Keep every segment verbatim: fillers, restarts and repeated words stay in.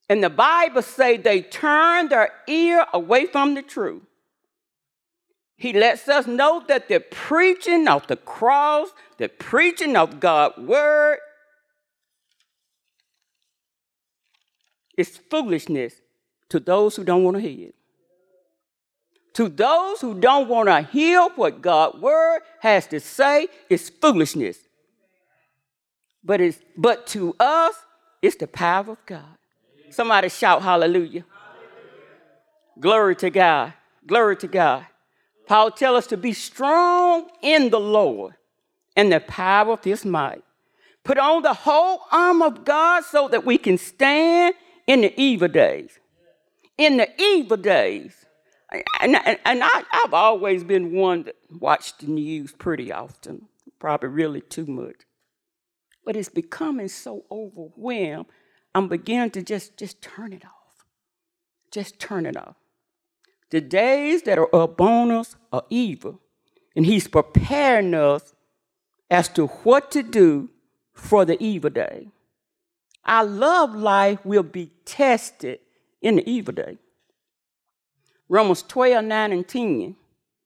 And the Bible say they turned their ear away from the truth. He lets us know that the preaching of the cross, the preaching of God's word is foolishness to those who don't want to hear it. To those who don't want to hear what God's word has to say, it's foolishness. But, it's, but to us, it's the power of God. Somebody shout hallelujah. Hallelujah. Glory to God. Glory to God. Paul tells us to be strong in the Lord and the power of his might. Put on the whole armor of God so that we can stand in the evil days. In the evil days. And, and, and I, I've always been one that watched the news pretty often, probably really too much. But it's becoming so overwhelmed, I'm beginning to just, just turn it off. Just turn it off. The days that are upon us are evil, and he's preparing us as to what to do for the evil day. Our love life will be tested in the evil day. Romans twelve, nine, and ten.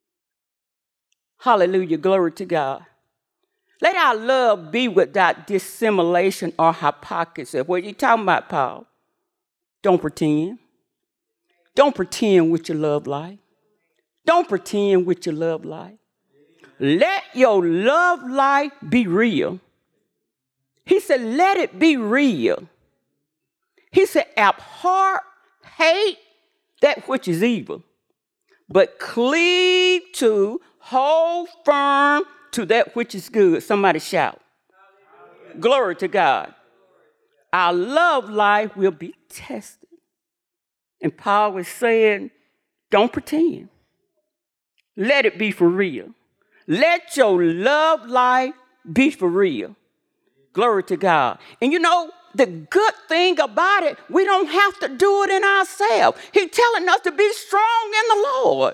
Hallelujah, glory to God. Let our love be without dissimulation or hypocrisy. What are you talking about, Paul? Don't pretend. Don't pretend with your love life. Don't pretend with your love life. Let your love life be real. He said, let it be real. He said, abhor, hate that which is evil, but cleave to, hold firm to that which is good. Somebody shout. Hallelujah. Glory to God. Our love life will be tested. And Paul was saying, don't pretend. Let it be for real. Let your love life be for real. Glory to God. And you know, the good thing about it, we don't have to do it in ourselves. He's telling us to be strong in the Lord.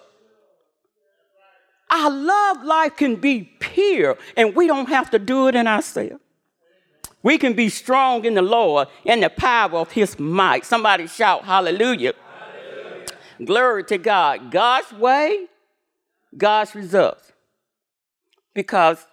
Our love life can be pure, and we don't have to do it in ourselves. We can be strong in the Lord and the power of his might. Somebody shout hallelujah. Hallelujah. Glory to God. God's way, God's results. Because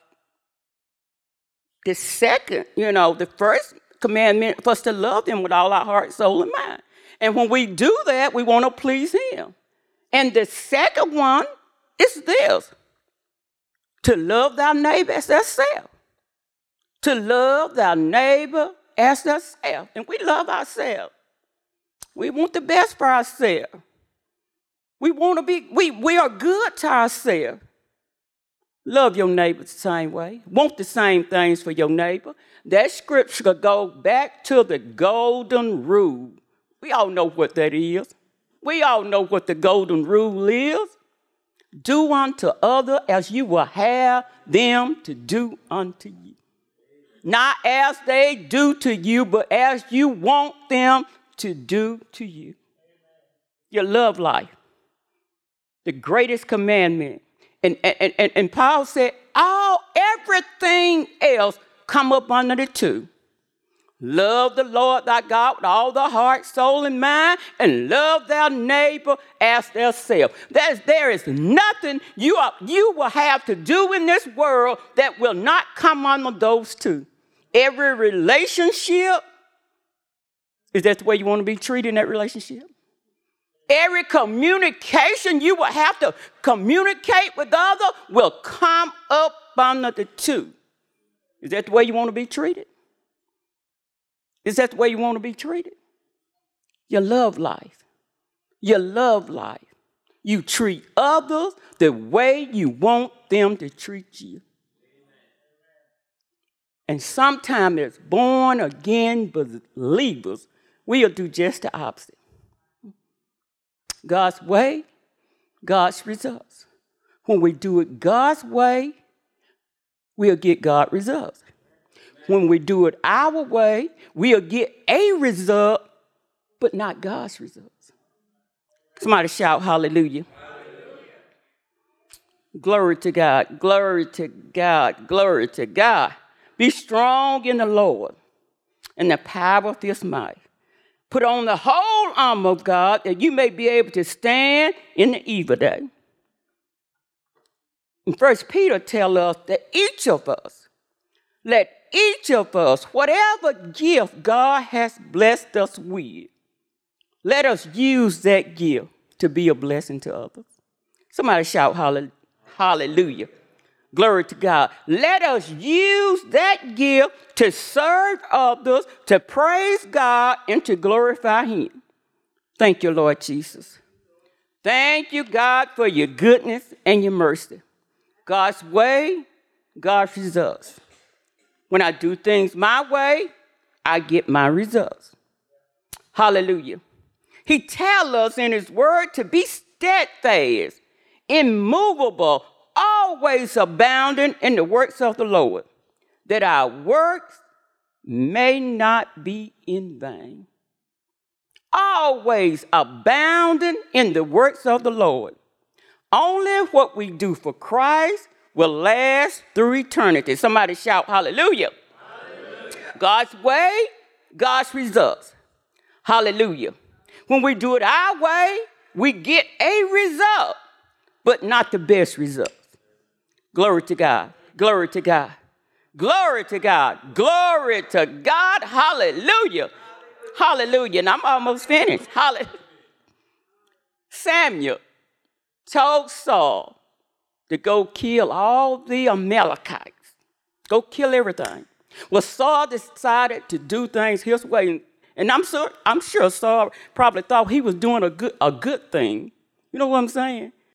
the second, you know, the first commandment for us to love him with all our heart, soul, and mind. And when we do that, we want to please him. And the second one is this: to love thy neighbor as thyself. To love thy neighbor as thyself. And we love ourselves. We want the best for ourselves. We want to be, we, we are good to ourselves. Love your neighbor the same way. Want the same things for your neighbor. That scripture go back to the golden rule. We all know what that is. We all know what the golden rule is. Do unto others as you will have them to do unto you. Not as they do to you, but as you want them to do to you. Your love life. The greatest commandment. And, and, and, and Paul said, all, everything else come up under the two. Love the Lord thy God with all the heart, soul, and mind, and love thy neighbor as thyself. That is, there is nothing you, are, you will have to do in this world that will not come under those two. Every relationship, is that the way you want to be treated in that relationship? Every communication you will have to communicate with others will come up under the two. Is that the way you want to be treated? Is that the way you want to be treated? Your love life. Your love life. You treat others the way you want them to treat you. And sometimes as born again believers, we'll do just the opposite. God's way, God's results. When we do it God's way, we'll get God's results. When we do it our way, we'll get a result, but not God's results. Somebody shout hallelujah. Hallelujah. Glory to God, glory to God, glory to God. Be strong in the Lord and the power of his might. Put on the whole armor of God that you may be able to stand in the evil day. And First Peter tells us that each of us, let each of us, whatever gift God has blessed us with, let us use that gift to be a blessing to others. Somebody shout hallelujah. Glory to God. Let us use that gift to serve others, to praise God, and to glorify Him. Thank you, Lord Jesus. Thank you, God, for your goodness and your mercy. God's way, God's results. When I do things my way, I get my results. Hallelujah. He tells us in His word to be steadfast, immovable, always abounding in the works of the Lord, that our works may not be in vain. Always abounding in the works of the Lord. Only what we do for Christ will last through eternity. Somebody shout hallelujah. Hallelujah. God's way, God's results. Hallelujah. When we do it our way, we get a result, but not the best results. Glory to God. Glory to God. Glory to God. Glory to God. Hallelujah. Hallelujah. And I'm almost finished. Hallelujah. Samuel told Saul to go kill all the Amalekites. Go kill everything. Well, Saul decided to do things his way. And I'm sure, I'm sure Saul probably thought he was doing a good, a good thing. You know what I'm saying?